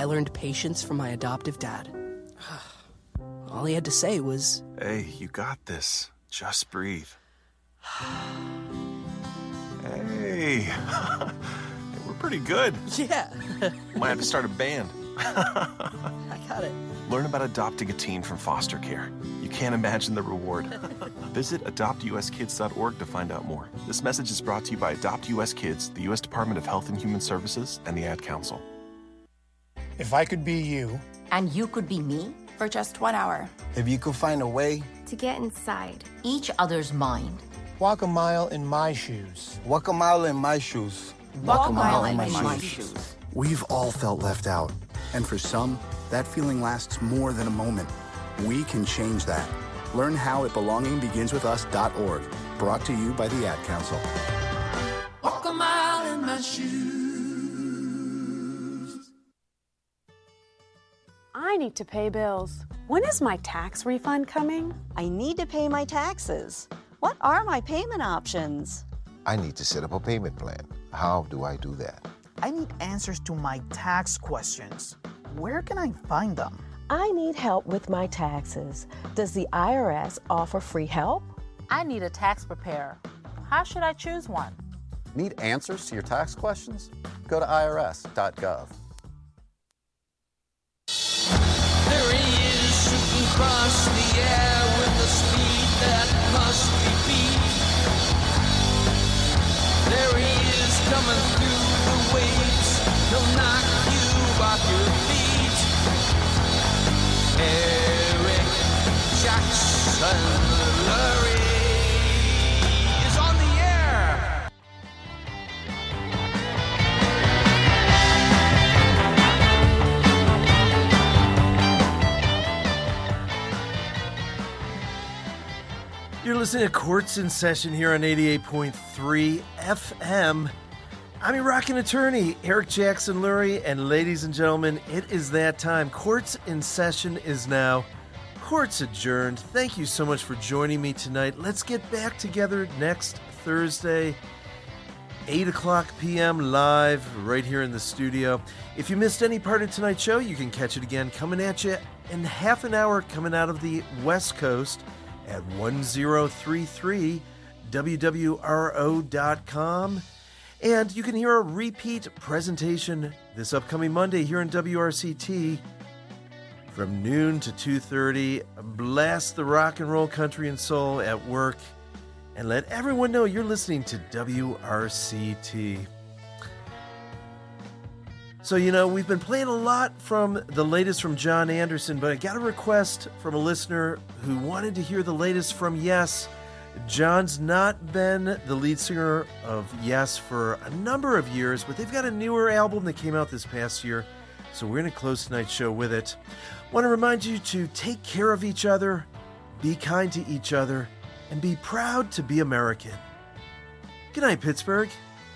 I learned patience from my adoptive dad. All he had to say was, "Hey, you got this. Just breathe." Hey, we're pretty good. yeah, Might have to start a band. I got it. Learn about adopting a teen from foster care. You can't imagine the reward. Visit adoptuskids.org to find out more. This message is brought to you by Adopt US Kids, the U.S. Department of Health and Human Services, and the Ad Council. If I could be you. And you could be me? For just 1 hour. If you could find a way to get inside each other's mind. Walk a mile in my shoes. Walk a mile in my shoes. Walk a mile in my shoes. We've all felt left out. And for some, that feeling lasts more than a moment. We can change that. Learn how at belongingbeginswithus.org. Brought to you by the Ad Council. Walk a mile in my shoes. I need to pay bills. When is my tax refund coming? I need to pay my taxes. What are my payment options? I need to set up a payment plan. How do I do that? I need answers to my tax questions. Where can I find them? I need help with my taxes. Does the IRS offer free help? I need a tax preparer. How should I choose one? Need answers to your tax questions? Go to irs.gov. There he is, shooting across the air with the speed that must be beat. There he is, coming through the waves. He'll knock you off your feet. Eric Jackson Lurie is on the air. You're listening to Courts in Session here on 88.3 FM. I'm your rockin' attorney, Eric Jackson Lurie, and ladies and gentlemen, it is that time. Courts in Session is now. Court's adjourned. Thank you so much for joining me tonight. Let's get back together next Thursday, 8 o'clock p.m. live right here in the studio. If you missed any part of tonight's show, you can catch it again coming at you in half an hour coming out of the West Coast at 1033 WWRO.com. And you can hear a repeat presentation this upcoming Monday here in WRCT from noon to 2:30. Blast the rock and roll, country, and soul at work and let everyone know you're listening to WRCT. So, we've been playing a lot from the latest from John Anderson, but I got a request from a listener who wanted to hear the latest from Yes. John's not been the lead singer of Yes for a number of years, but they've got a newer album that came out this past year, so we're going to close tonight's show with it. I want to remind you to take care of each other, be kind to each other, and be proud to be American. Good night, Pittsburgh.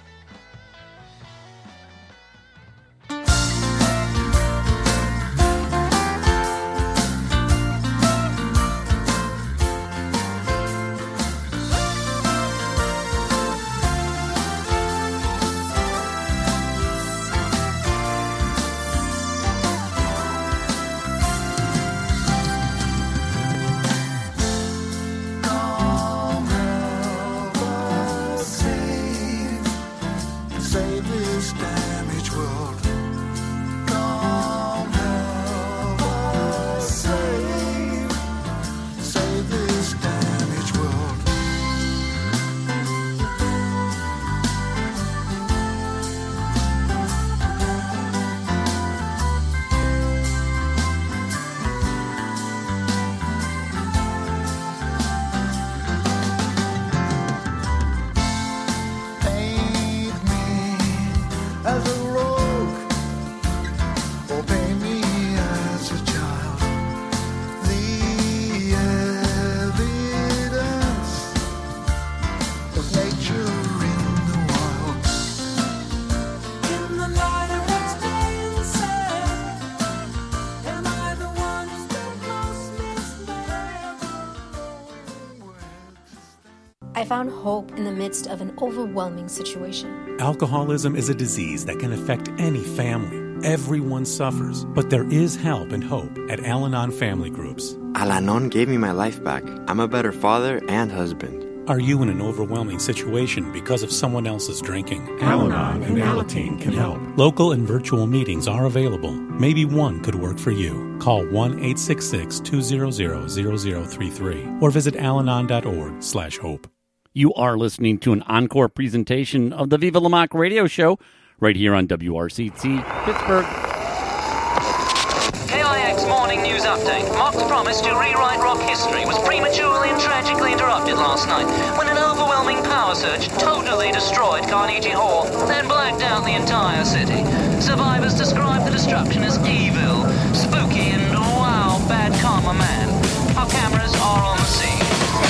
I found hope in the midst of an overwhelming situation. Alcoholism is a disease that can affect any family. Everyone suffers, but there is help and hope at Al-Anon Family Groups. Al-Anon gave me my life back. I'm a better father and husband. Are you in an overwhelming situation because of someone else's drinking? Al-Anon and Alateen can help. Local and virtual meetings are available. Maybe one could work for you. Call 1-866-200-0033 or visit alanon.org/hope. You are listening to an encore presentation of the Viva La Mock radio show right here on WRCT Pittsburgh. KIX Morning News Update. Mock's promise to rewrite rock history was prematurely and tragically interrupted last night when an overwhelming power surge totally destroyed Carnegie Hall, then blacked out the entire city. Survivors describe the destruction as evil, spooky, and wow, bad karma man. Our cameras are on the scene.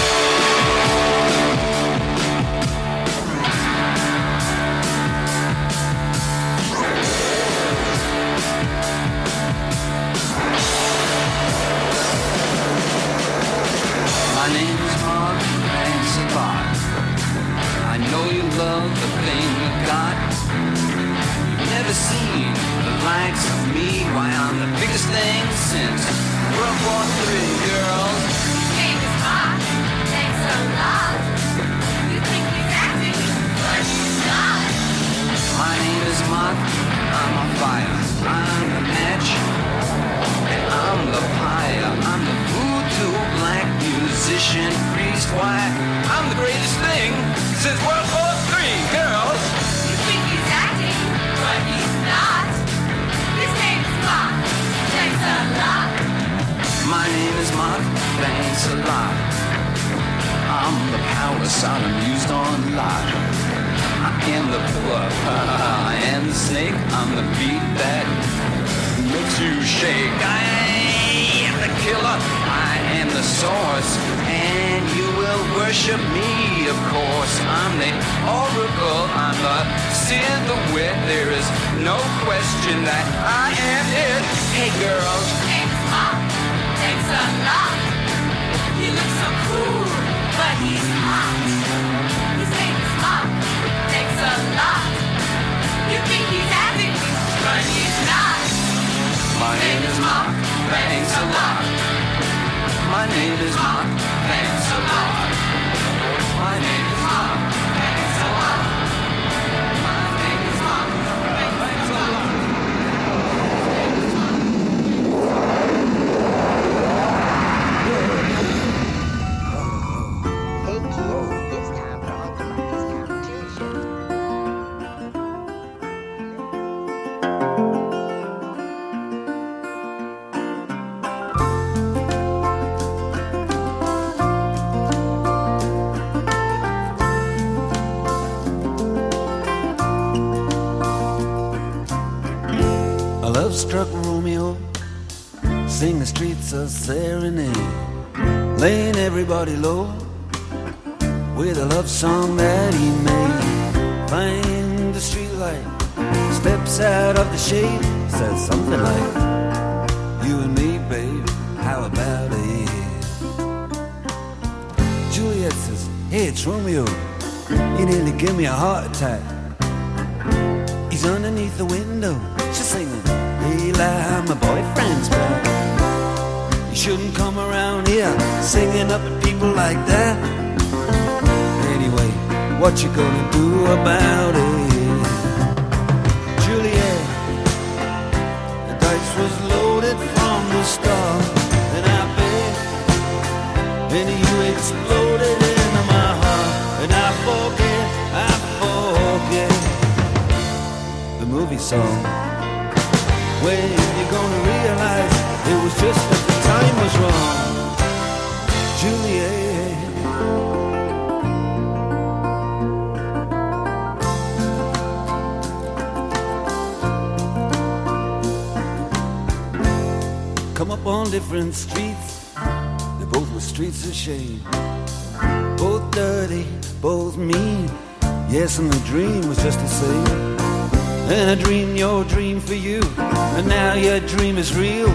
My name is Mark, thanks a lot. I know you love the thing you got. You've never seen the likes of me. Why, I'm the biggest thing since World War III, girls. His name is Mark, thanks a lot. You think he's acting, but he's not. My name is Mark, I'm on fire. I'm the match, and I'm the pyre. I'm the voodoo black musician priest. Why, I'm the greatest thing since World War III, girls. You think he's acting, but he's not. His name is Mark, thanks a lot. My name is Mark, thanks a lot. I'm the power Sodom used on Lot. I am the bluff, I am the snake. I'm the beat that makes you shake. I am the killer, I am the source, and you will worship me, of course. I'm the oracle, I'm the Sid the Wit. There is no question that I am it. Hey girls, His name is Mark, thanks a lot. He looks so cool, but he's hot. His name is Mark, thanks a lot. You think he's acting, but he's not. my name is Mark, thanks a lot. My name is Mark, thanks a lot. My name is Mark, thanks a lot. My name is Mark, thanks a lot. Hey kids, it's time for Uncle Marcus competition. A love-struck Romeo sing the streets a serenade, laying everybody low with a love song that he made. Find the streetlight, steps out of the shade, says something like, "You and me, babe, how about it?" Juliet says, "Hey, it's Romeo, you nearly give me a heart attack." He's underneath the window, she's singing, "Eli, my boyfriend's back." You shouldn't come around here singing up at people like that. Anyway, what you gonna do about it? Juliet, the dice was loaded from the start, and I bet, and you exploded into my heart, and I forget the movie song. When you're gonna realize it was just that the time was wrong, Juliet. Come up on different streets, they both were streets of shame, both dirty, both mean. Yes, and the dream was just the same. And I dreamed your dream for you, and now your dream is real.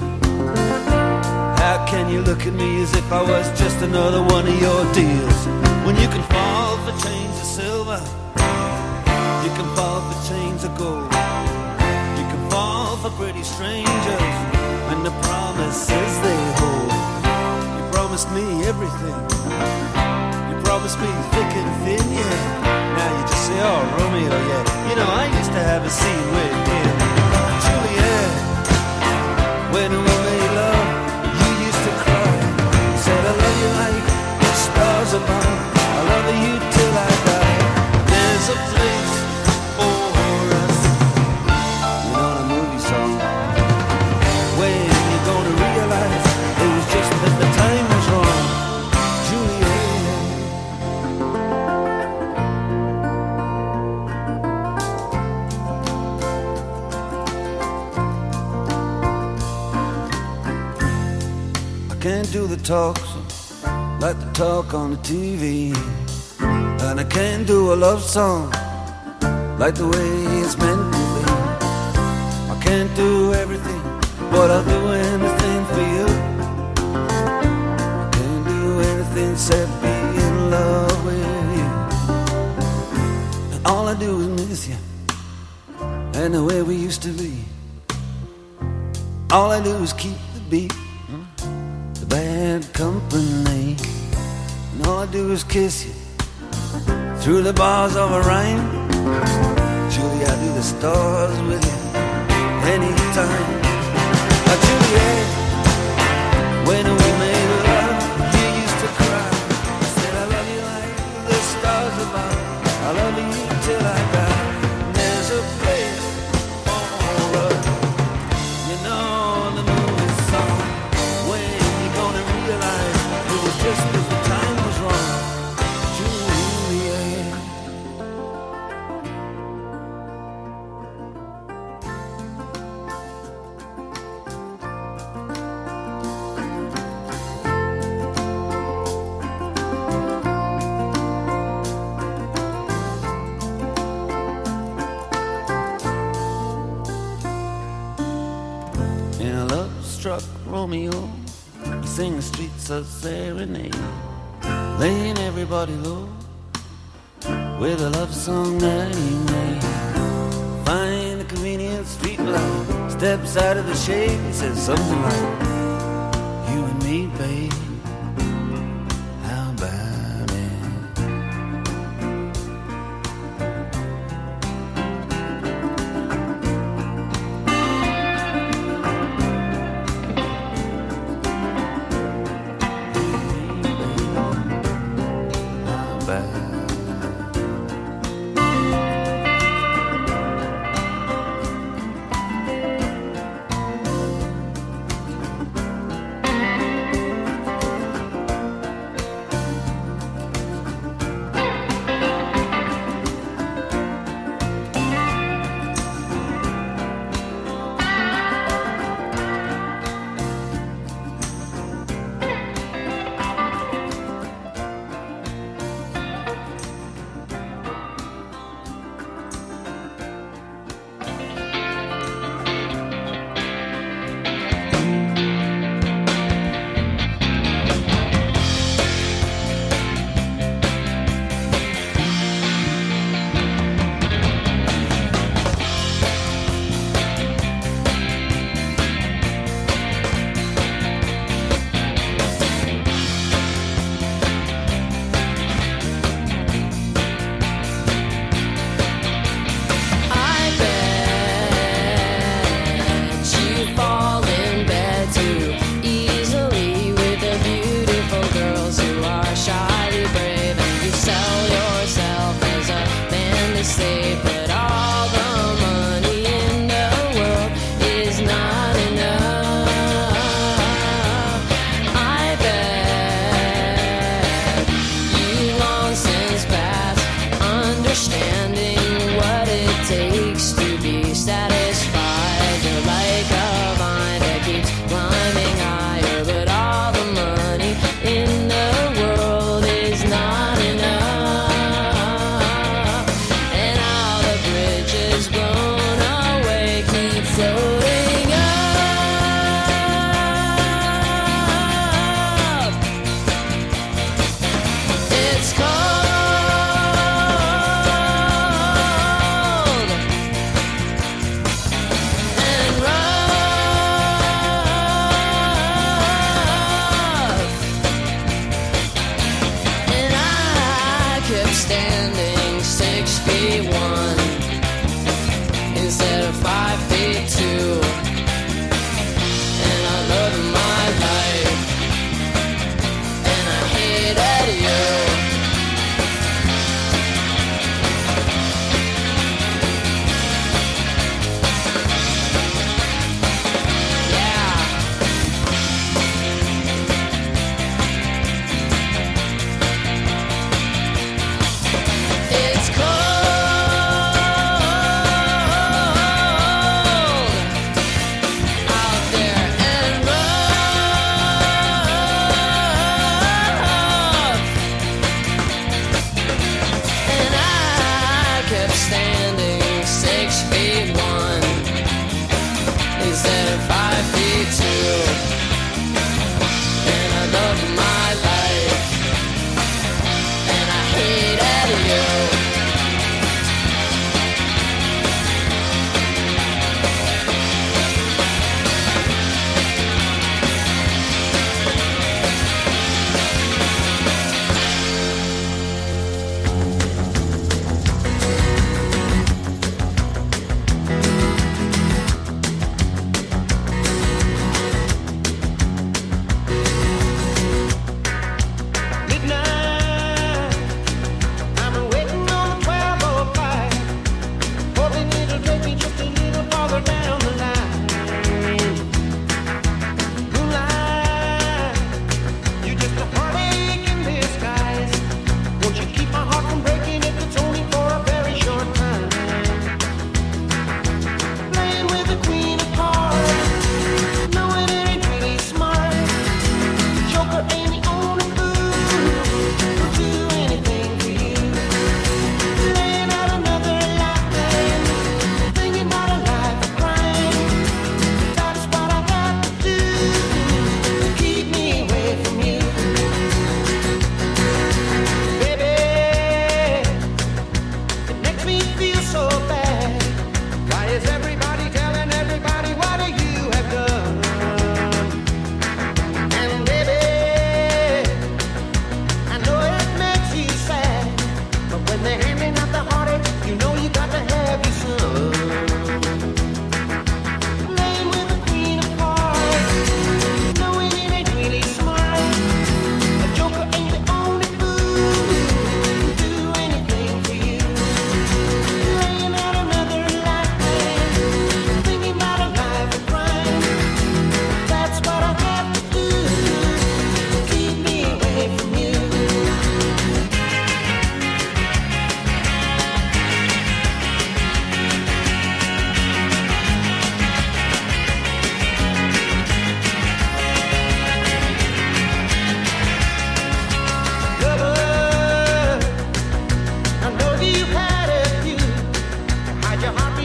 How can you look at me as if I was just another one of your deals? When you can fall for chains of silver, you can fall for chains of gold. You can fall for pretty strangers and the promises they hold. You promised me everything. You promised me thick and thin, yeah. Now you just say, oh, Romeo, yeah. You know, I used to have a scene with him. Juliet, when we made love, you used to cry. You said, I love you like the stars above. I love you till I die. There's a place for us. You know the movie song. When you're gonna realize it was just that the time was wrong. Can't do the talk like the talk on the TV, and I can't do a love song like the way it's meant to be. I can't do everything, but I'll do anything for you. I can't do anything except be in love with you. And all I do is miss you and the way we used to be. All I do is keep the beat, bad company, and all I do is kiss you through the bars of a rhyme. Julie, I do the stars with you anytime. Juliet, when we made love, you used to cry. I said I love you like the stars above. I love you till I die. There's a place for us. You know the movie song. Just as the time was wrong, Juliet. In a love-struck Romeo, sing the streets of serenade, laying everybody low with a love song that he made. Find a convenient street light, steps out of the shade, he says something like, you and me, babe, how about it?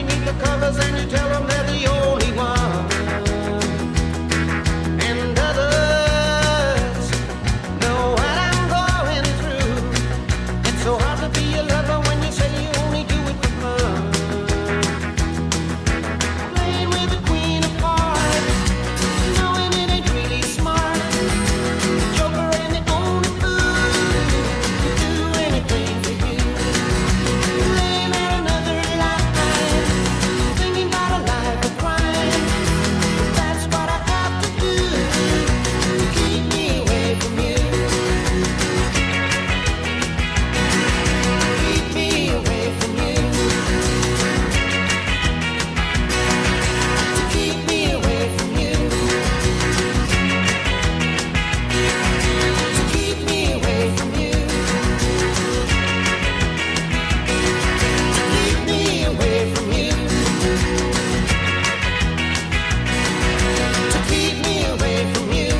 beneath the covers and you tell them they're the only one. And others know what I'm going through. It's so hard to be a lover when you say you only do it for fun. Playing with the queen of hearts, knowing it ain't really smart. Joker ain't the only fool to do anything for you. Laying out another life, thinking about a life of crime. That's what I have to do to keep me away from you. Keep me away from you. To keep me away from you. To keep me away from you. To keep me away from you. To keep me away from you.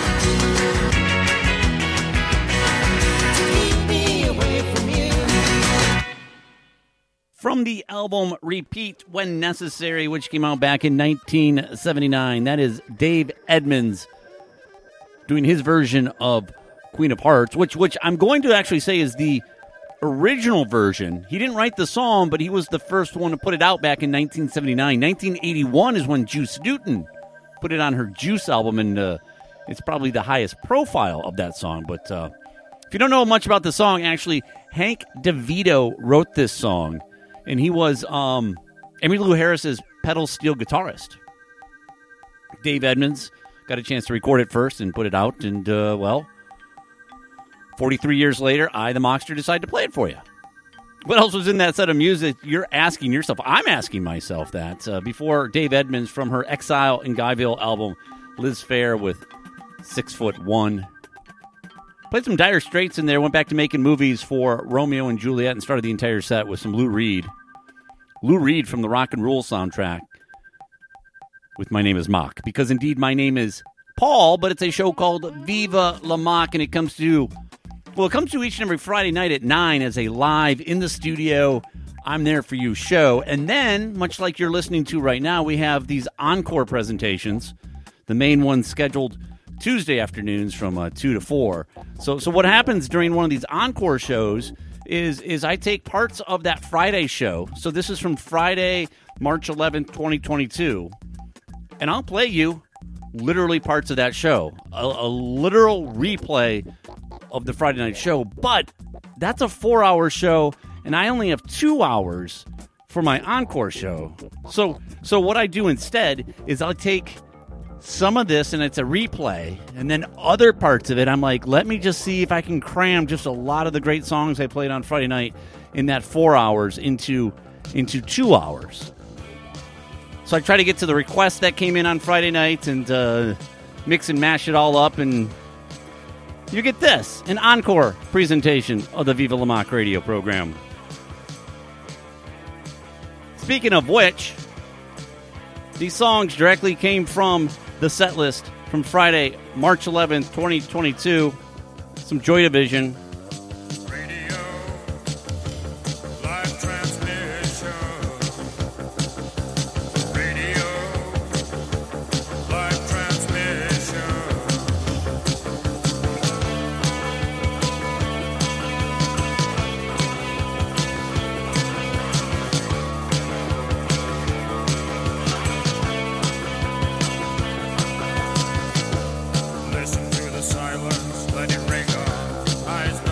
To keep me away from you. From the album Repeat When Necessary, which came out back in 1979. That is Dave Edmunds doing his version of Queen of Hearts, which I'm going to actually say is the original version. He didn't write the song, but he was the first one to put it out back in 1979. 1981 is when Juice Newton put it on her Juice album, and it's probably the highest profile of that song. But if you don't know much about the song, actually, Hank DeVito wrote this song, and he was Emmylou Harris's pedal steel guitarist. Dave Edmunds got a chance to record it first and put it out, and, 43 years later, I, the Mockster, decided to play it for you. What else was in that set of music? You're asking yourself. I'm asking myself that. Before Dave Edmunds from her Exile in Guyville album, Liz Phair with 6'1". Played some Dire Straits in there, went back to making movies for Romeo and Juliet, and started the entire set with some Lou Reed. Lou Reed from the Rock and Roll soundtrack with My Name is Mock. Because indeed, my name is Paul, but it's a show called Viva La Mock, and it comes to each and every Friday night at 9 as a live in the studio, I'm there for you show. And then, much like you're listening to right now, we have these encore presentations. The main one scheduled Tuesday afternoons from 2 to 4. So what happens during one of these encore shows is I take parts of that Friday show. So this is from Friday, March 11th, 2022. And I'll play you literally parts of that show. A literal replay of the Friday night show. But that's a 4-hour show, and I only have 2 hours for my encore show. So what I do instead is I'll take some of this, and it's a replay, and then other parts of it, I'm like, let me just see if I can cram just a lot of the great songs I played on Friday night in that 4 hours into 2 hours. So I try to get to the requests that came in on Friday night and mix and mash it all up, and you get this, an encore presentation of the Viva La Mock radio program. Speaking of which, these songs directly came from the set list from Friday, March 11th, 2022. Some Joy Division. Listen to the silence, let it ring on. Eyes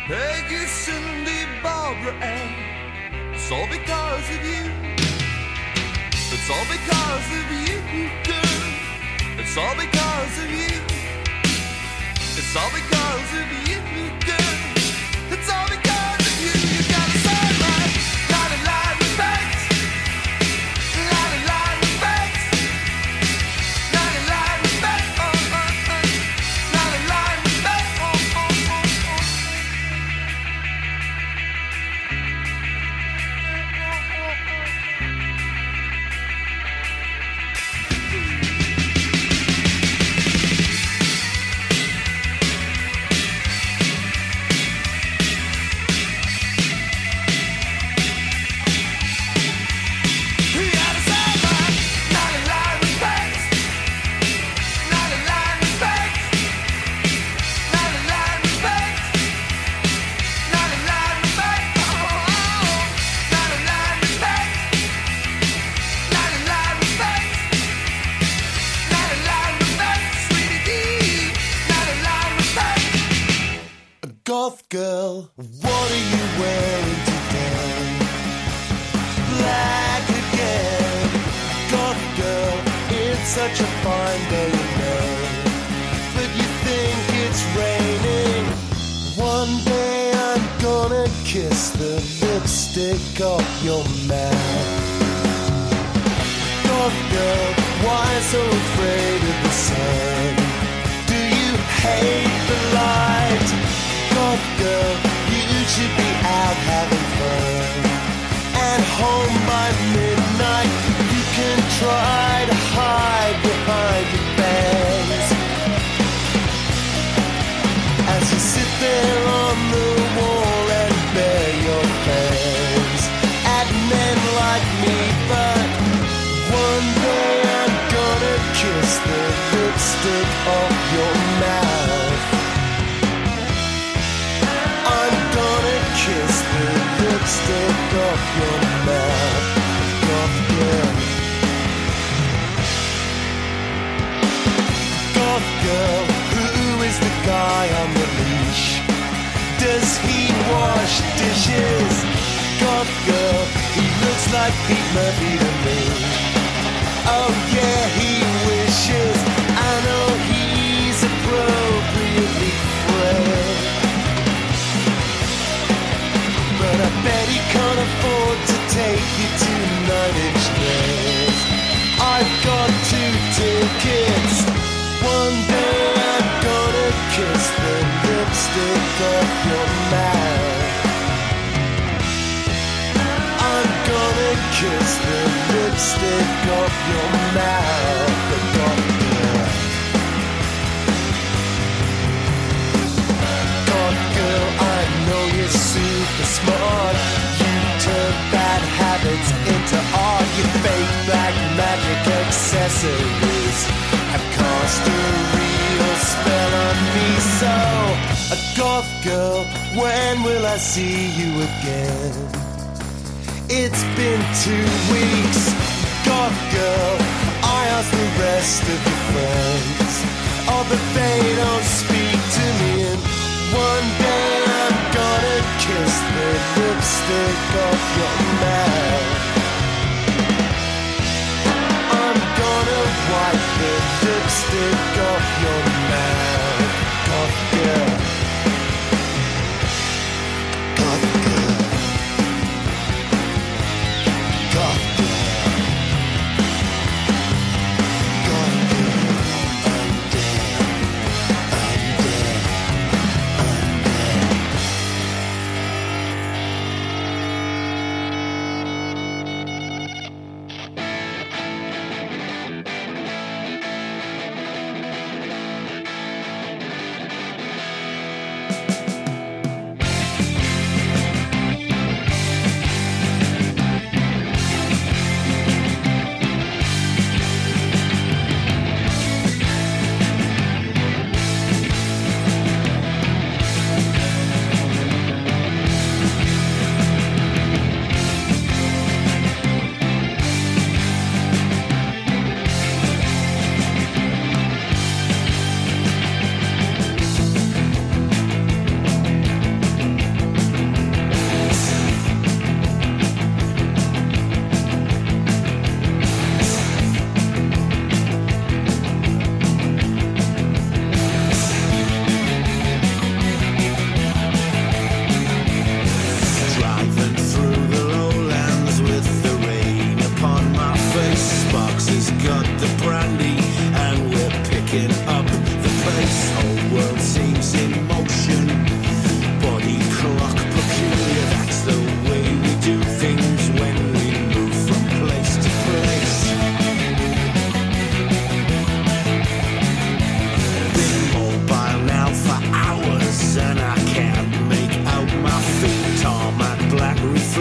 Peggy, Cindy, Barbara Ann. It's all because of you. It's all because of you, girl. It's all because of you. It's all because of you, girl. It's all because of you. You got a sideline, got a line with facts. Got a line with facts. Got a line with facts. Got a line with facts. Goth girl, what are you wearing today? Black again. Goth girl, it's such a fine day in May, but you think it's raining. One day I'm gonna kiss the lipstick off your mouth. Goth girl, why so afraid of the sun? Do you hate the light? Goth girl, you should be out having fun. And home by midnight, you can try to hide behind your bangs. As you sit there on the wall and bare your fangs at men like me, but one day I'm gonna kiss the lipstick off your mouth. I'm gonna kiss the lipstick off your mouth. Goth girl. Goth girl, who is the guy on the leash? Does he wash dishes? Goth girl, he looks like Pete Murphy to me. Oh yeah, he wishes. I know he's appropriately frail, but I bet he can't afford to take you to 9-inch nails. I've got 2 tickets. One day I'm gonna kiss the lipstick off your mouth. I'm gonna kiss the lipstick off your mouth. The Goth girl. Goth girl, I know you're super smart. You turn bad habits into art. Your fake black magic accessories have cast a real spell on me. So, a goth girl, when will I see you again? It's been 2 weeks. Goth girl, I asked the rest of your friends, oh, but they don't speak to me. And one day I'm gonna kiss the lipstick off your mouth. I'm gonna wipe the lipstick off your mouth. Goth girl. Goth girl. Goth girl. Goth girl. I'm dead. I'm dead. I'm dead.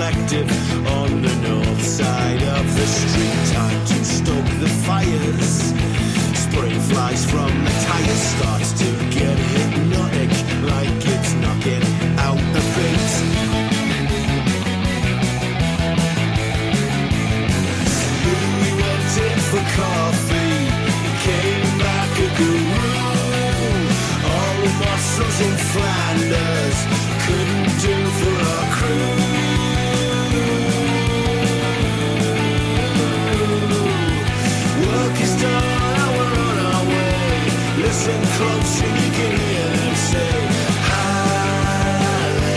reflective on the north side of the street. Time to stoke the fires. Spray flies from the tires, starts to get hypnotic, like it's knocking out the beat. Louis went in for coffee, came back a guru. All the muscles in Flanders couldn't do for our crew. Work is done, now we're on our way. Listen close and you can hear them say, Halle,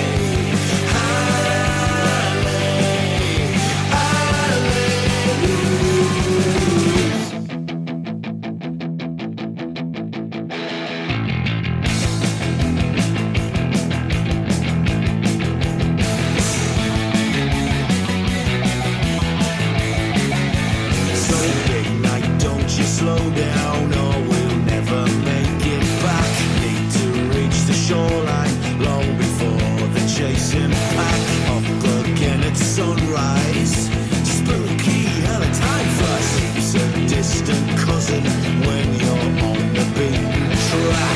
slow down or we'll never make it back. Need to reach the shoreline long before the chasing pack. Up again at sunrise, spooky hell a time flies. Seems a distant cousin when you're on the beaten track.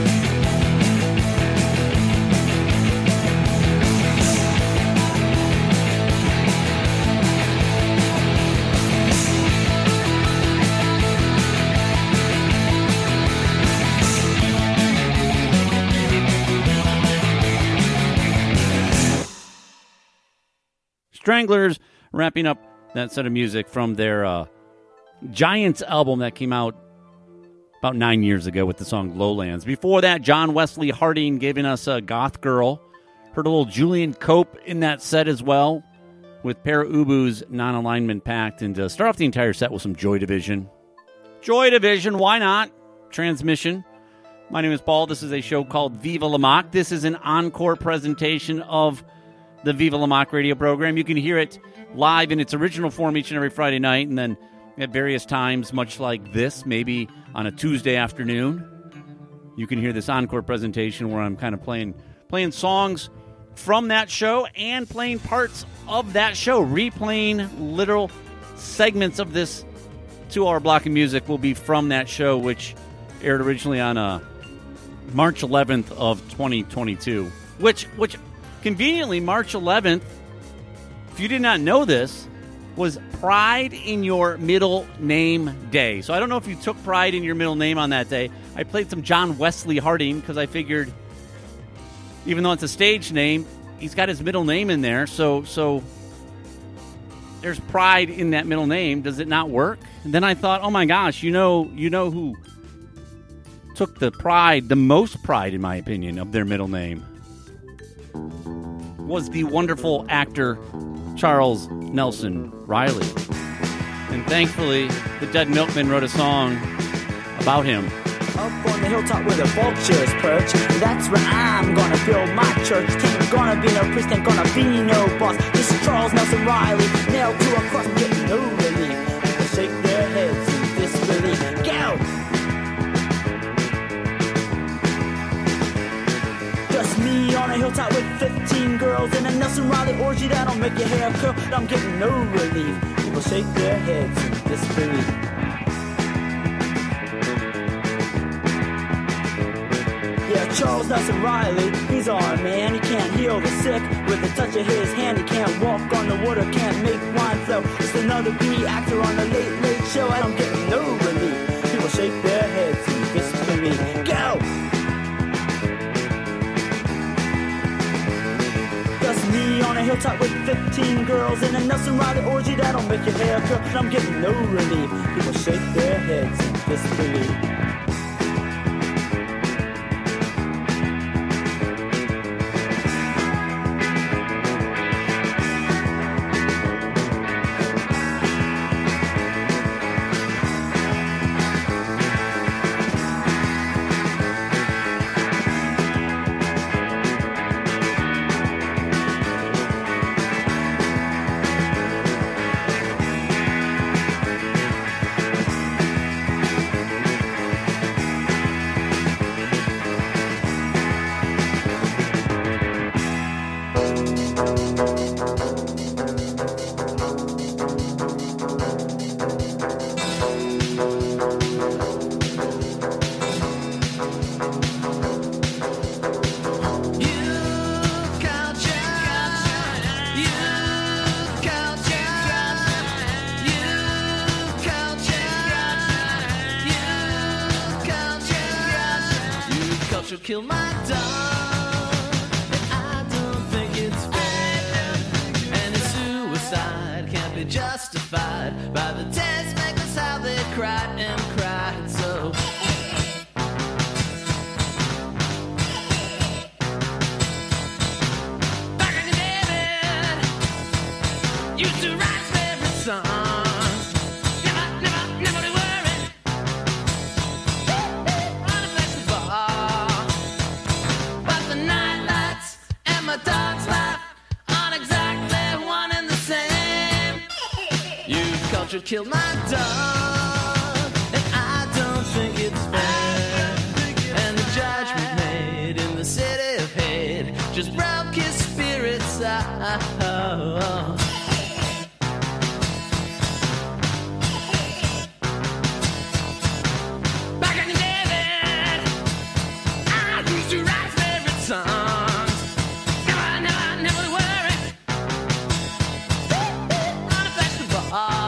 Stranglers wrapping up that set of music from their Giants album that came out about 9 years ago with the song Lowlands. Before that, John Wesley Harding giving us a Goth Girl. Heard a little Julian Cope in that set as well with Para Ubu's Non-Alignment Pact. And to start off the entire set with some Joy Division. Joy Division, why not? Transmission. My name is Paul. This is a show called Viva La Mock. This is an encore presentation of the Viva La Mock radio program. You can hear it live in its original form each and every Friday night, and then at various times, much like this, maybe on a Tuesday afternoon, you can hear this encore presentation where I'm kind of playing songs from that show and playing parts of that show, replaying literal segments of this 2-hour block of music will be from that show, which aired originally on March 11th of 2022, which conveniently, March 11th, if you did not know this, was Pride in Your Middle Name Day. So I don't know if you took pride in your middle name on that day. I played some John Wesley Harding because I figured, even though it's a stage name, he's got his middle name in there. So there's pride in that middle name. Does it not work? And then I thought, oh my gosh, you know who took the most pride, in my opinion, of their middle name was the wonderful actor Charles Nelson Riley. And thankfully, the Dead Milkmen wrote a song about him. Up on the hilltop where the vultures perch, that's where I'm gonna build my church. Ain't gonna be no priest, ain't gonna be no boss. This is Charles Nelson Riley, nailed to a cross, getting no relief. People shake their heads in disbelief. Go! Just me on a hilltop with 15 girls in a Nelson Riley orgy that'll make your hair curl. I'm getting no relief. People shake their heads in disbelief. Yeah, Charles Nelson Riley, he's our man. He can't heal the sick with a touch of his hand. He can't walk on the water, can't make wine flow. Just another B actor on a late, late show. I don't get no relief. People shake their heads in disbelief. Go! Just me on a hilltop with 15 girls in a Nelson Riley orgy that'll make your hair curl. And I'm getting no relief. People shake their heads in disbelief. kill my dog. I don't think it's fair. Any suicide can't be justified by the test makers how they cried and cried. So back in the day, man, used to write his favorite songs. Never to worry. On a flexible bar. But the night lights and my dog's life aren't exactly one and the same. Youth culture killed my dog, and I don't think it's fair. And the judgment made in the city of hate just broke his spirits out. Back in the day, man, I used to write his favorite songs. Never to worry. On a festival.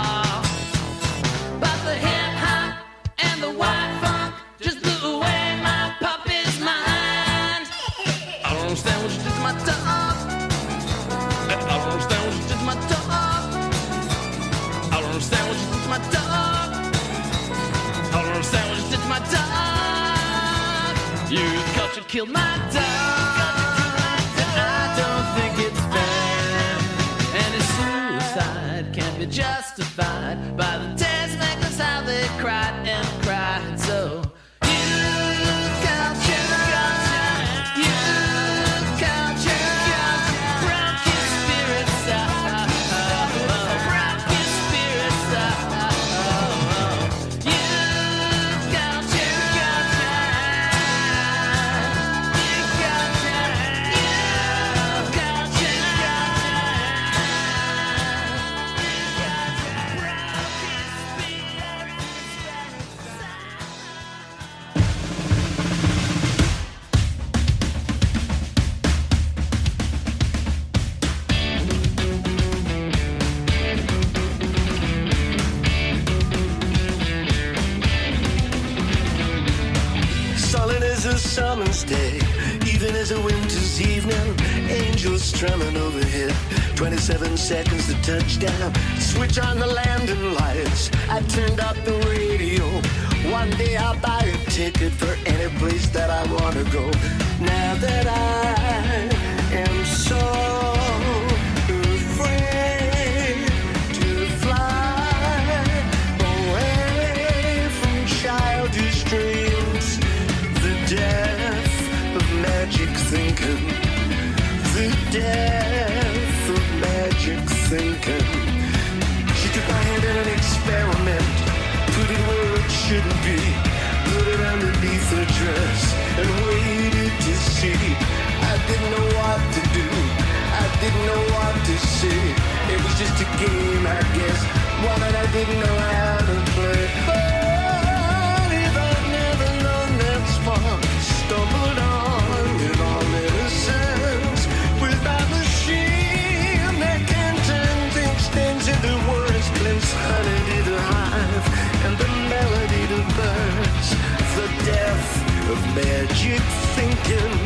But the hip hop and the white funk just blew away my puppy's mind. I don't understand what you did to my dog. I don't understand what you did to my dog. I don't understand what you did to my dog. I don't understand what you did to my dog. Youth culture killed my dog. I don't think it's fair. Any suicide can't be justified by the test makers how they cried and cried. So youth culture broke his spirits out. Broke his spirits out. Youth culture. Solid as a summer's day, even as a winter's evening. Angels strumming overhead, 27 seconds to touchdown. Switch on the landing lights, I turned up the radio. One day I'll buy a ticket for any place that I want to go. Now that I am so afraid to fly away from childish dreams, the death of magic thinking, the death of magic thinking. She took my hand in an experiment, put it where it shouldn't be, put it underneath her dress, and waited to see. I didn't know what to do, I didn't know what to say. It was just a game, I guess, one that I didn't know how to play. But if I'd never known that spark, stumbled on in all innocence, with my machine that can turn things into words, cleanse honey to the hive, and the melody to birds, the death of magic thinking.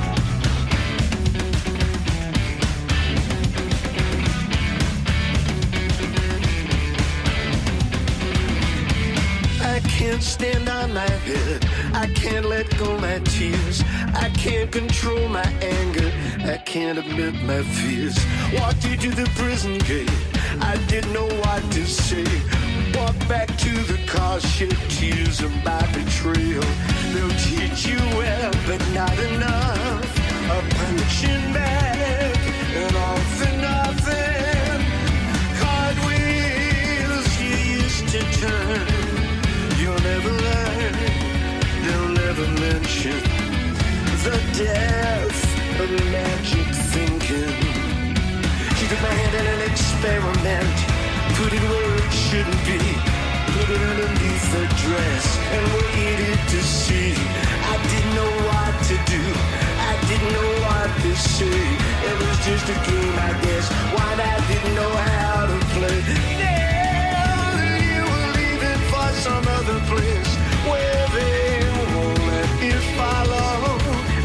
I can't stand on my head, I can't let go my tears, I can't control my anger, I can't admit my fears. Walked you to the prison gate, I didn't know what to say. Walked back to the car, shed tears of my betrayal. They'll teach you well, but not enough. A punching bag, and all for nothing. Cartwheels you used to turn. You'll never learn, they'll never mention the death of magic thinking. She took my hand in an experiment, put it where it shouldn't be, put it underneath her dress, and waited to see. I didn't know what to do, I didn't know what to say. It was just a game, I guess, one I didn't know how to play. Some other place where they won't let you follow,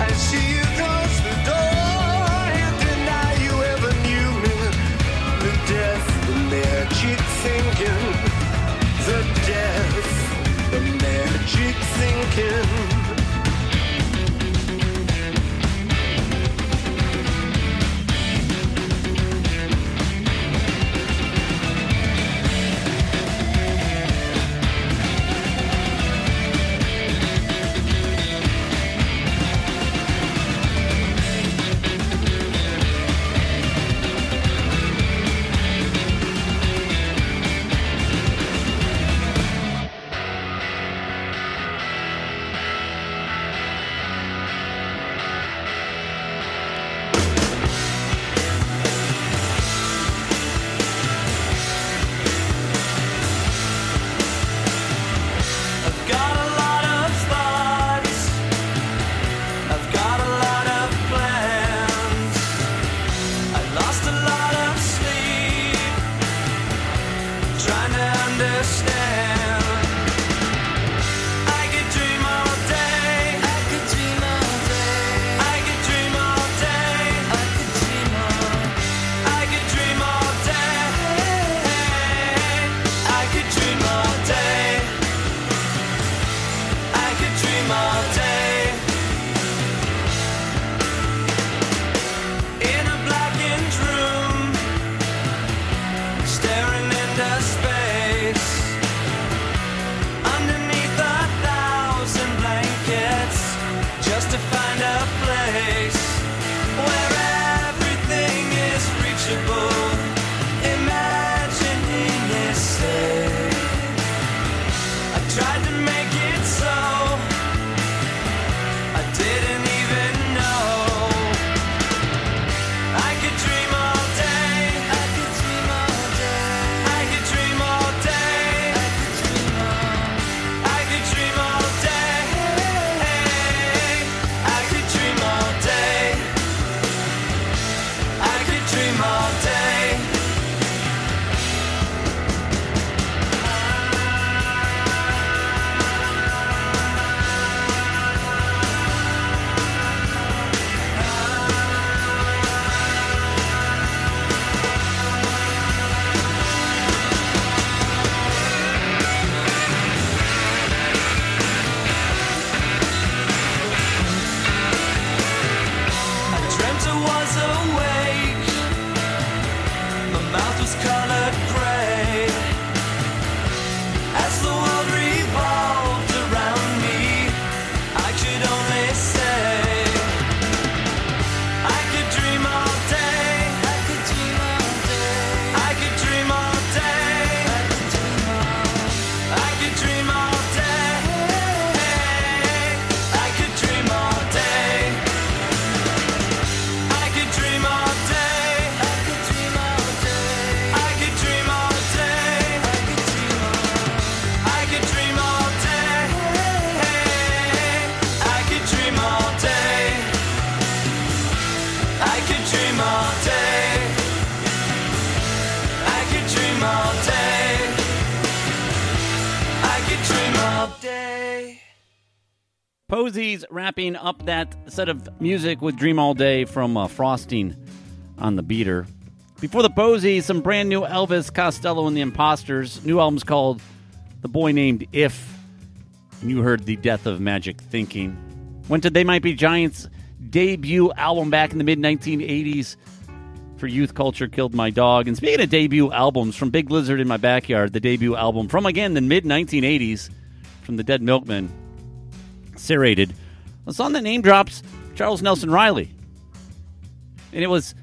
Posies wrapping up that set of music with Dream All Day from Frosting on the Beater. Before the Posies, some brand new Elvis Costello and the Imposters. New album's called The Boy Named If. And you heard The Death of Magic Thinking. Went to They Might Be Giants' debut album back in the mid-1980s. For Youth Culture Killed My Dog. And speaking of debut albums, from Big Lizard in My Backyard, the debut album from, again, the mid-1980s, from the Dead Milkmen, Serrated, a song that name drops Charles Nelson Riley. And it was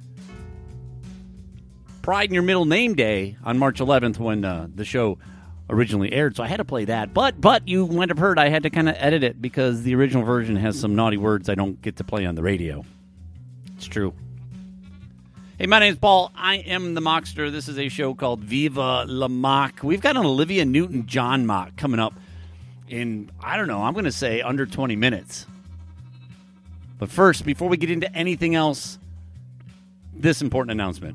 Pride in Your Middle Name Day on March 11th when the show originally aired, so I had to play that. But you might have heard I had to kind of edit it because the original version has some naughty words I don't get to play on the radio. It's true. Hey, my name's Paul. I am the Mockster. This is a show called Viva La Mock. We've got an Olivia Newton-John mock coming up in, I don't know, I'm going to say under 20 minutes. But first, before we get into anything else, this important announcement.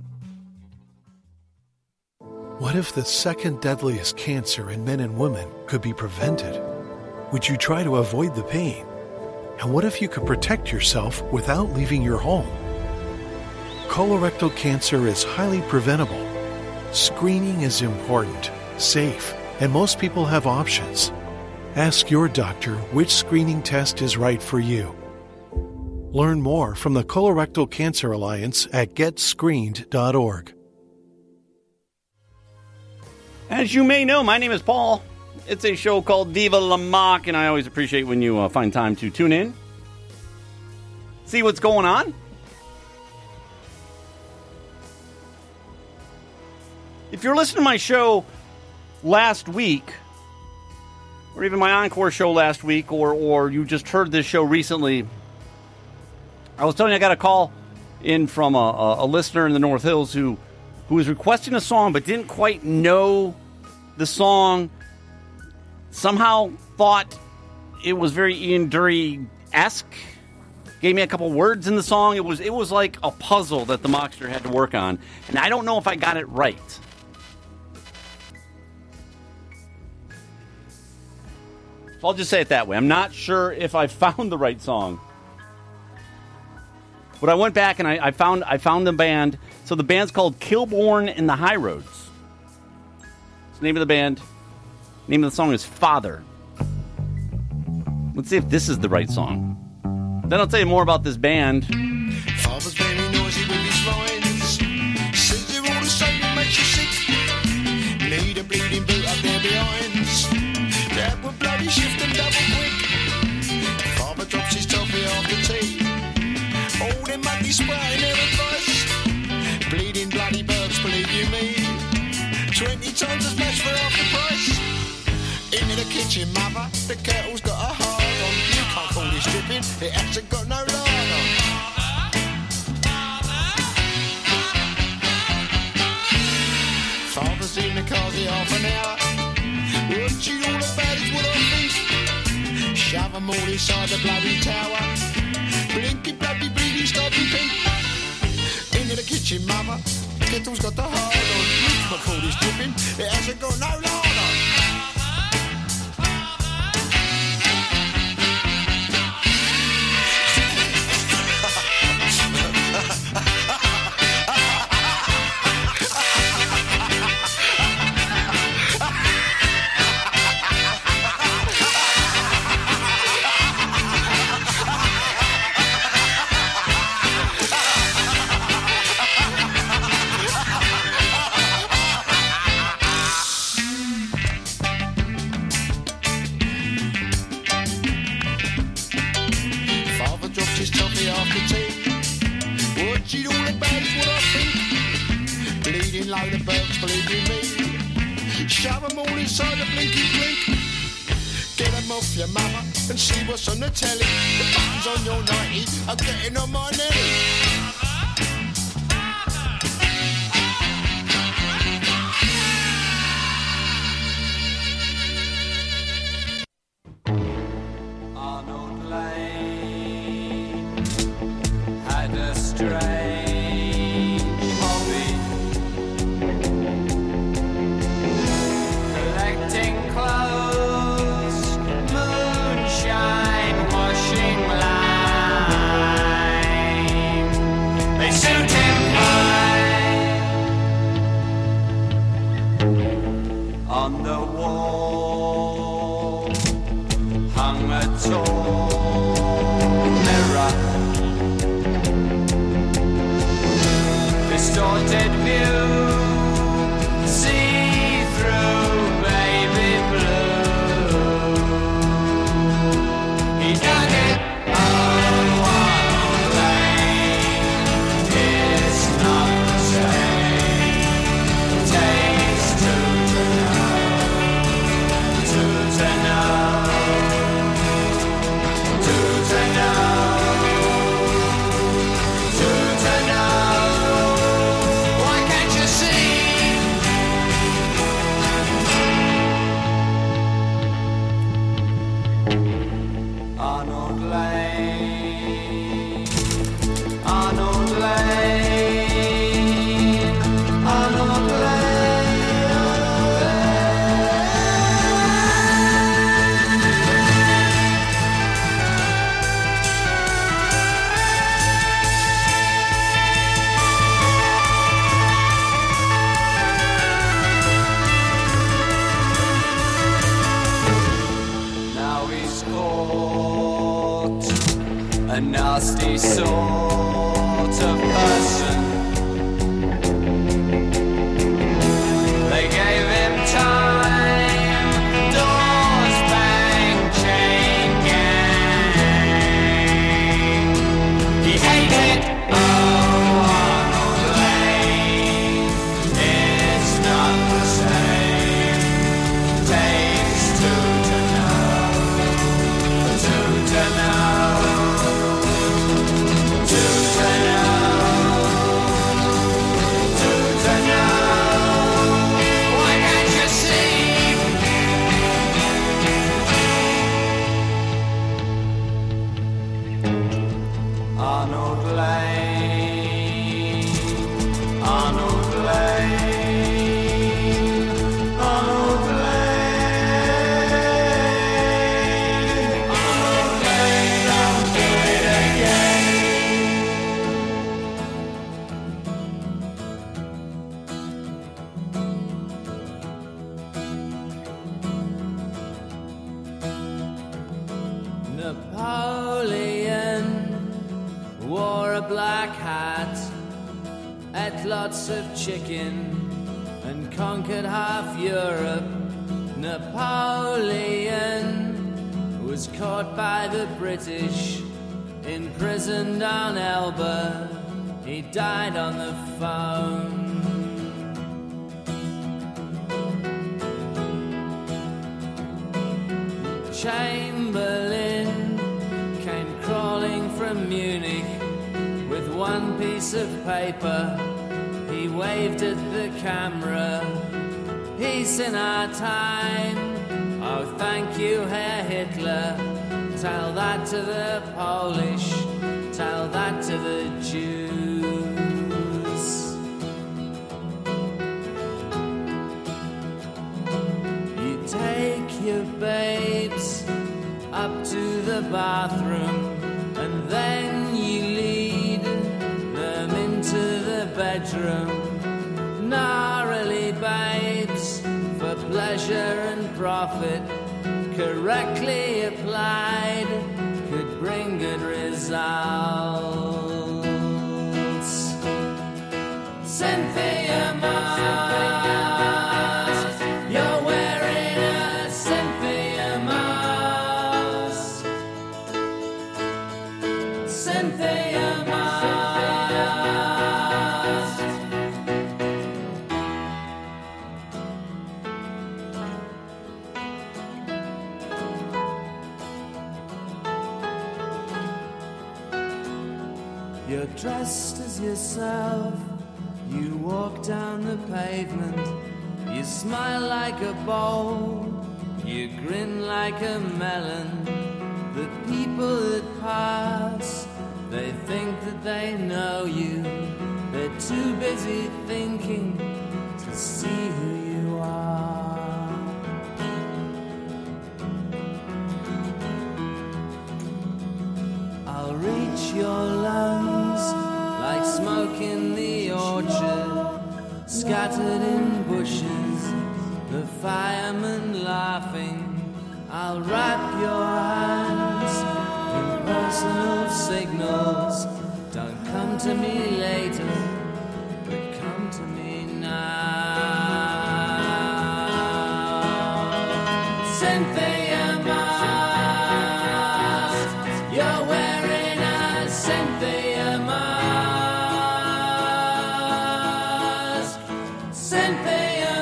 What if the second deadliest cancer in men and women could be prevented? Would you try to avoid the pain? And what if you could protect yourself without leaving your home? Colorectal cancer is highly preventable. Screening is important, safe, and most people have options. Ask your doctor which screening test is right for you. Learn more from the Colorectal Cancer Alliance at getscreened.org. As you may know, my name is Paul. It's a show called Viva La Mock, and I always appreciate when you find time to tune in, see what's going on. If you're listening to my show last week, or even my Encore show last week, or you just heard this show recently, I was telling you I got a call in from a listener in the North Hills who was requesting a song but didn't quite know the song, somehow thought it was very Ian Dury-esque, gave me a couple words in the song. It was like a puzzle that the Mockster had to work on, and I don't know if I got it right. I'll just say it that way. I'm not sure if I found the right song. But I went back and I found the band. So the band's called Kilborn and the High Roads. It's the name of the band. The name of the song is Father. Let's see if this is the right song. Then I'll tell you more about this band. Father's very noisy with his lines. Says they're all the same and makes you sick. Need a bleeding boot up there behind. That would bloody shift and double quick. Father drops his toffee after tea. All them monkeys spraying their advice. Bleeding bloody birds, believe you me. 20 times as much for half the price. Into the kitchen, mother. The kettle's got a hard on. You can't call this dripping. It hasn't got no lard on. Father's in the car for half an hour. What you all about is what I think. Shove them all inside the bloody tower. Blinky bloody bleedy stubby pink. Into the kitchen, mama. Kettle's got the hard on. You can't call this dripping. It hasn't got no lard on. Load of birds, believe you me. Shove them all inside the blinky blink. Get them off your mama and see what's on the telly. The buttons on your 90 are getting on my nelly. Collecting clothes, moonshine. suit him fine. On the wall hung a tall mirror, distorted view, see through baby blue. He dug it one lane. It's not the same. Takes two to know, two to know, two to know, two to know. Why can't you see? Arnold Lane, Arnold Lane, Arnold Lane, Arnold Lane. Now he's caught, a nasty sort of person. They gave him time, doors bang, chain gang. He hated Arnold Lane. It's not the same. Takes two to know, two to know, two to know, two to know. Why can't you see? Arnold Lane, Arnold Lane, Arnold Lane, Arnold Lane, I'll do it again. Napoleon wore a black hat, ate lots of chicken, and conquered half Europe. Napoleon was caught by the British, imprisoned on Elba. He died on the phone. Chamberlain came crawling from Munich with one piece of paper. He waved at the camera. Peace in our time. Oh, thank you, Herr Hitler. Tell that to the Polish. Tell that to the Jews. You take your babes up to the bathroom, and then you lead them into the bedroom. Gnarly babes for pleasure and profit, correctly applied, could bring good results. Cynthia Mars, you're wearing a Cynthia Mars. Cynthia Mars. You're dressed as yourself. You walk down the pavement. You smile like a bowl. You grin like a melon. The people that pass, they think that they know you. They're too busy thinking to see who you are. I'll reach your lungs like smoke scattered in bushes, the firemen laughing. I'll wrap your hands in personal signals. Don't come to me later, but come to me now. Cynthia Mast, you're wearing a Cynthia mask. Cynthia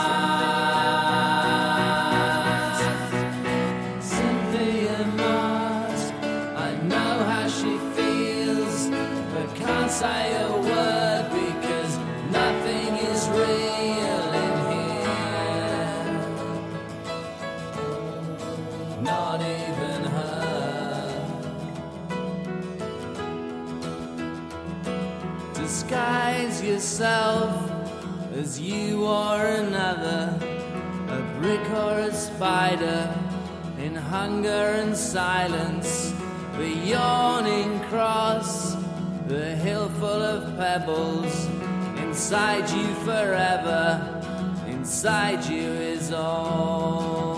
Mast, Cynthia Mast. I know how she feels, but can't say a word because nothing is real in here. Not even her. Disguise yourself as you or another, a brick or a spider, in hunger and silence, the yawning cross, the hill full of pebbles, inside you forever, inside you is all.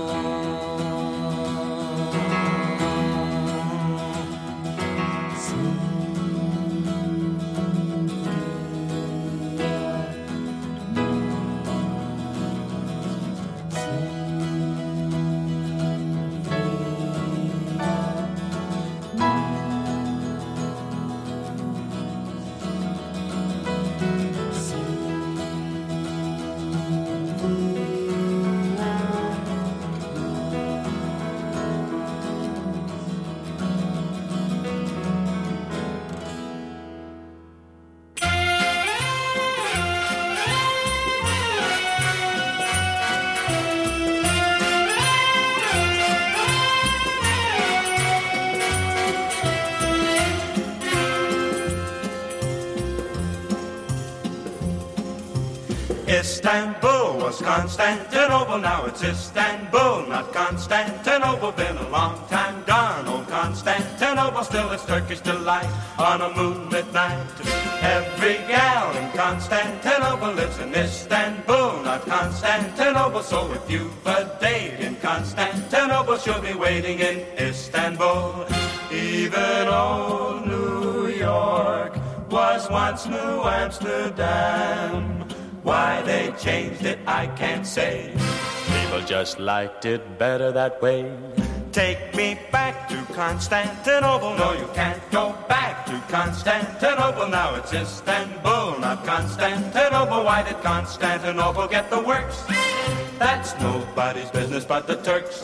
Istanbul was Constantinople, now it's Istanbul, not Constantinople. Been a long time gone, old Constantinople, still it's Turkish delight on a moonlit night. Every gal in Constantinople lives in Istanbul, not Constantinople. So if you've a date in Constantinople, she'll be waiting in Istanbul. Even old New York was once New Amsterdam. Why they changed it, I can't say. People just liked it better that way. Take me back to Constantinople. No, you can't go back to Constantinople. Now it's Istanbul, not Constantinople. Why did Constantinople get the works? That's nobody's business but the Turks.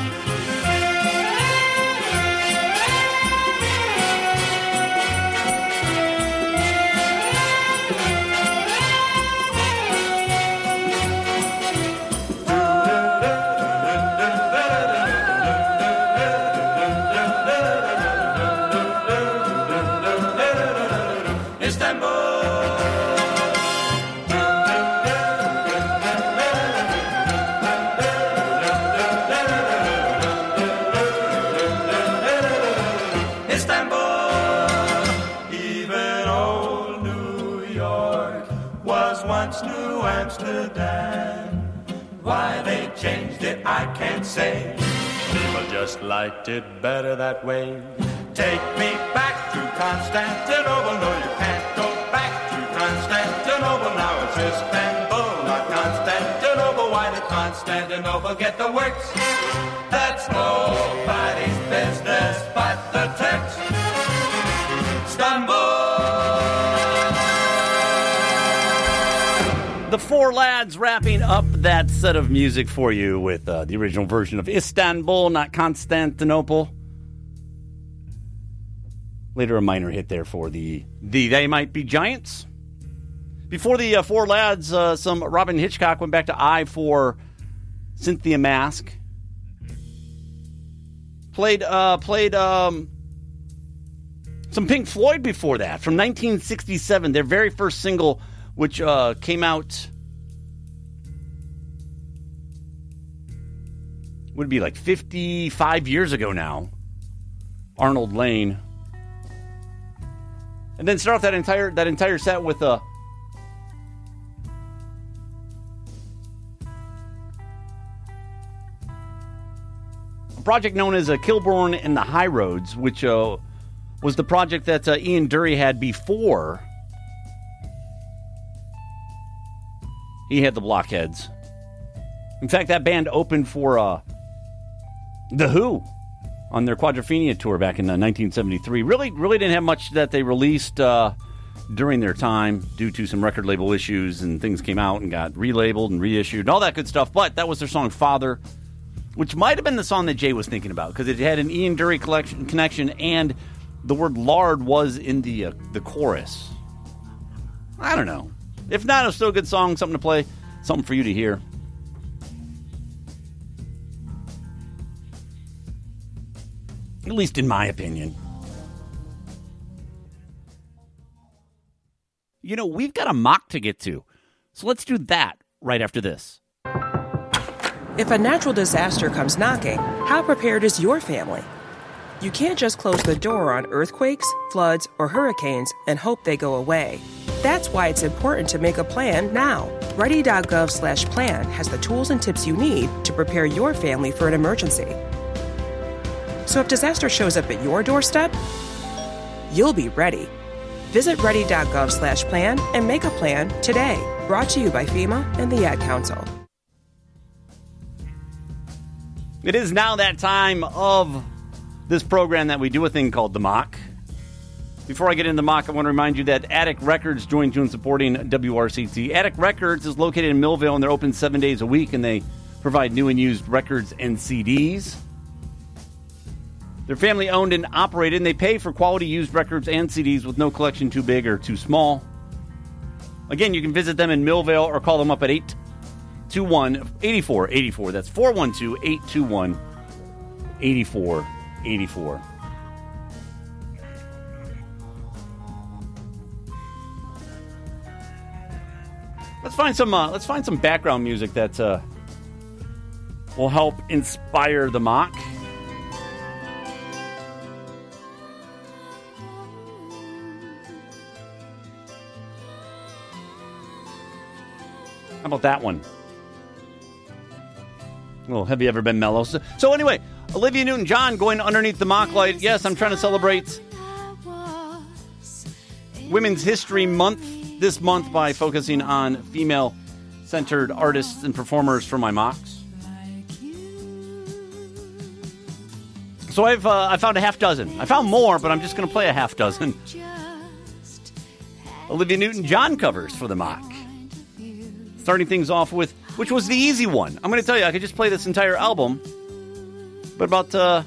New Amsterdam. Why they changed it, I can't say. People just liked it better that way. Take me back to Constantinople. No, you can't go back to Constantinople. Now it's Istanbul, not Constantinople. Why did Constantinople get the works? That's nobody's business but the Turks. Istanbul. The Four Lads wrapping up that set of music for you with the original version of Istanbul, not Constantinople. Later a minor hit there for the They Might Be Giants. Before the Four Lads, some Robin Hitchcock went back to I for Cynthia Mask. Played some Pink Floyd before that from 1967, their very first single, which came out, would be like 55 years ago now. Arnold Lane. And then start off that entire set with project known as Kilborn and the High Roads, which was the project that Ian Dury had before he had the Blockheads. In fact, that band opened for The Who on their Quadrophenia tour back in 1973. Really didn't have much that they released during their time due to some record label issues, and things came out and got relabeled and reissued and all that good stuff. But that was their song Father, which might have been the song that Jay was thinking about because it had an Ian Dury connection, and the word lard was in the chorus. I don't know. If not, it's still a good song, something to play, something for you to hear. At least in my opinion. You know, we've got a mock to get to, so let's do that right after this. If a natural disaster comes knocking, how prepared is your family? You can't just close the door on earthquakes, floods, or hurricanes and hope they go away. That's why it's important to make a plan now. Ready.gov/plan has the tools and tips you need to prepare your family for an emergency. So if disaster shows up at your doorstep, you'll be ready. Visit ready.gov/plan and make a plan today. Brought to you by FEMA and the Ad Council. It is now that time of this program that we do a thing called The Mock. Before I get into the mock, I want to remind you that Attic Records joined June supporting WRCT. Attic Records is located in Millville, and they're open 7 days a week, and they provide new and used records and CDs. They're family-owned and operated, and they pay for quality used records and CDs with no collection too big or too small. Again, you can visit them in Millville or call them up at 821-8484. That's 412-821-8484. Let's find some background music that will help inspire the mock. How about that one? Well, have you ever been mellow? So anyway, Olivia Newton-John going underneath the mock light. Yes, I'm trying to celebrate Women's History Month this month by focusing on female-centered artists and performers for my mocks. So I found a half dozen. I found more, but I'm just going to play a half dozen Olivia Newton-John covers for the mock. Starting things off with, which was the easy one. I'm going to tell you, I could just play this entire album. But about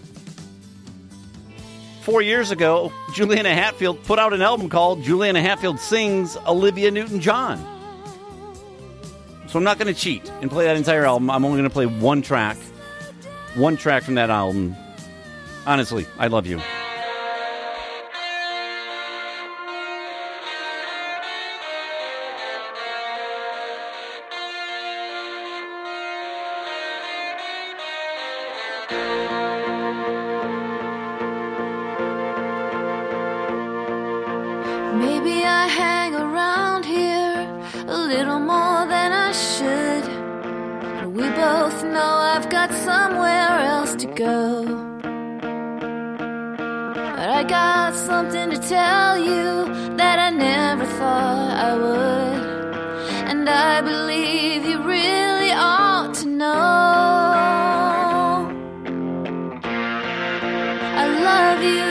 4 years ago, Juliana Hatfield put out an album called Juliana Hatfield Sings Olivia Newton-John. So I'm not going to cheat and play that entire album. I'm only going to play one track from that album. Honestly, I love you. Maybe I hang around here a little more than I should, but we both know I've got somewhere else to go. But I got something to tell you that I never thought I would, and I believe you really ought to know. I love you.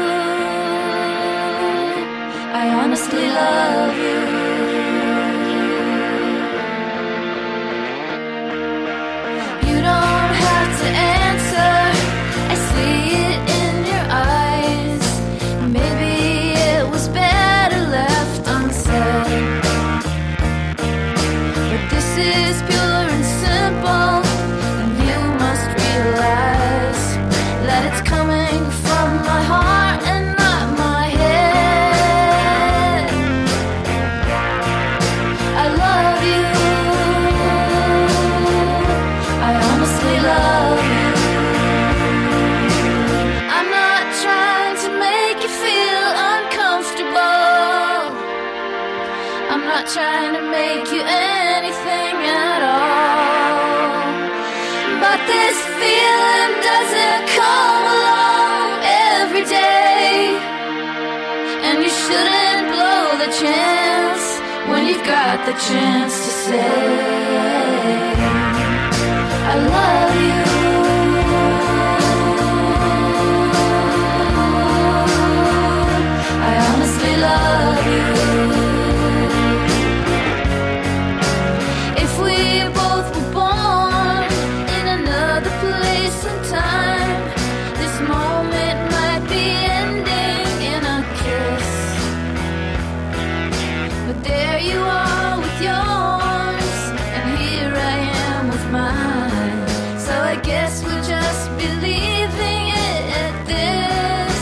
I honestly love you. You don't have to answer, I see it in your eyes. Maybe it was better left unsaid, but this is pure and simple, and you must realize that it's coming from my heart and not my head. I love you. I honestly love you. I'm not trying to make you feel uncomfortable. I'm not trying to make you anything at all. But this feeling doesn't come along every day, and you shouldn't blow the chance when you've got the chance to say, I love you. I honestly love you. If we both were born in another place and time, this moment might be ending in a kiss. But there you are with yours, and here I am with mine. So I guess we'll just be leaving it at this.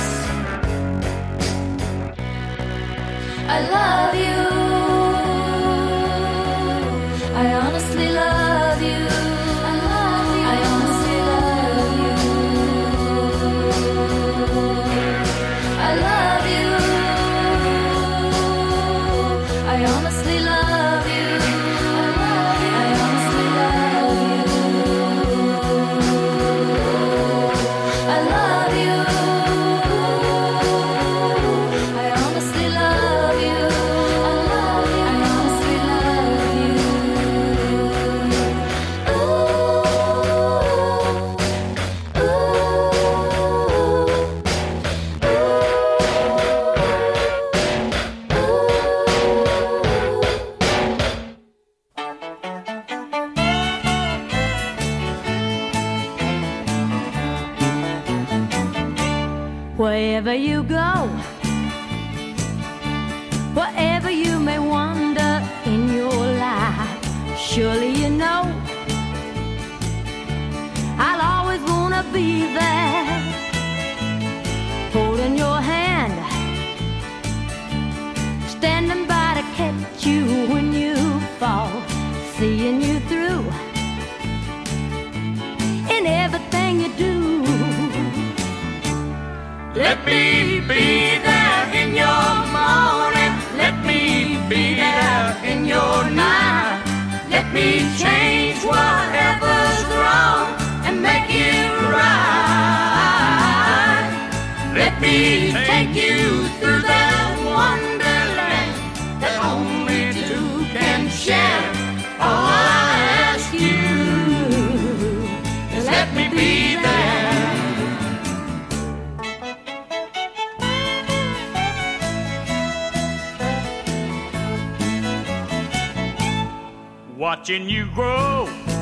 I love you. I honestly love you. I love you. I honestly love you. I love you. I honestly love you. I honestly love you. I love you. I honestly love you. I love you. I honestly love you. Wherever you go, wherever you may wander in your life, surely you know I'll always wanna be there, holding your hand, standing by to catch you when you fall, seeing you through in everything you do. Let me be there in your morning. Let me be there in your night. Let me change whatever's wrong and make it right. Let me take you through that wonderland that only two can share. All I ask you is let me be there. Watching you grow,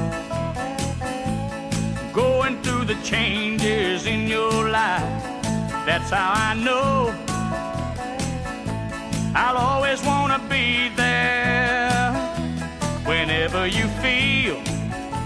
going through the changes in your life. That's how I know I'll always want to be there. Whenever you feel